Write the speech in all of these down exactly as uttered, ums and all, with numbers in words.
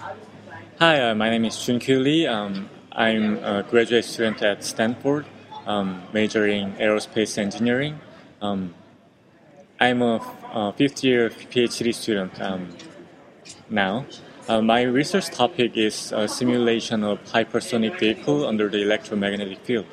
Hi, uh, my name is Junkyu Lee. Um, I'm a graduate student at Stanford, um, majoring aerospace engineering. Um, I'm a, a fifth year PhD student um, now. Uh, my research topic is a simulation of hypersonic vehicle under the electromagnetic field.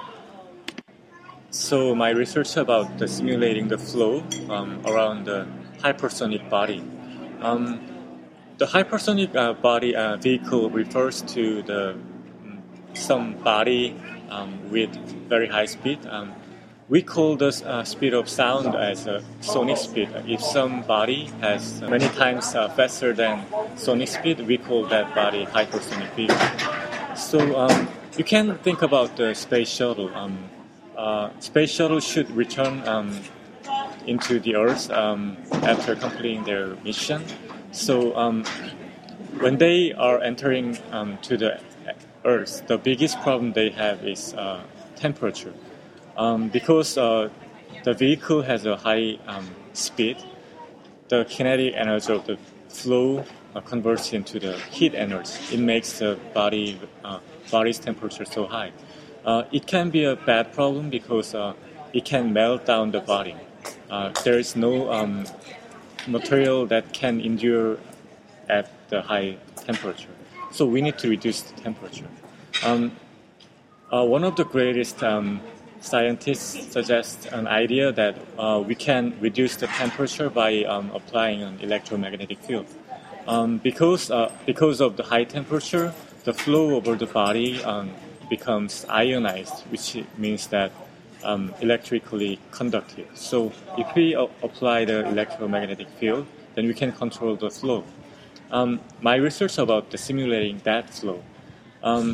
So my research about the simulating the flow um, around the hypersonic body. Um, the hypersonic uh, body uh, vehicle refers to the some body um, with very high speed. Um, we call the uh, speed of sound as a sonic speed. If some body has many times uh, faster than sonic speed, we call that body hypersonic vehicle. So um, you can think about the space shuttle. Um, uh, space shuttle should return um, into the Earth um, after completing their mission. So um, when they are entering um, to the Earth, the biggest problem they have is uh, temperature. Um, because uh, the vehicle has a high um, speed, the kinetic energy of the flow uh, converts into the heat energy. It makes the body uh, body's temperature so high. Uh, it can be a bad problem because uh, it can melt down the body. Uh, there is no um, material that can endure at the high temperature. So we need to reduce the temperature. Um, uh, one of the greatest um, scientists suggests an idea that uh, we can reduce the temperature by um, applying an electromagnetic field. Um, because uh, because of the high temperature, the flow over the body um, becomes ionized, which means that um, electrically conductive. So if we uh, apply the electromagnetic field, then we can control the flow. Um, my research about the simulating that flow. Um,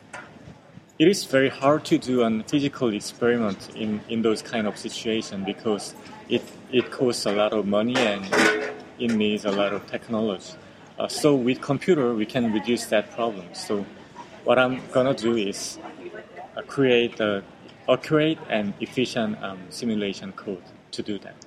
it is very hard to do a physical experiment in, in those kind of situations because it, it costs a lot of money and it needs a lot of technology. Uh, so with computer, we can reduce that problem. So what I'm gonna do is uh, create a accurate and efficient um, simulation code to do that.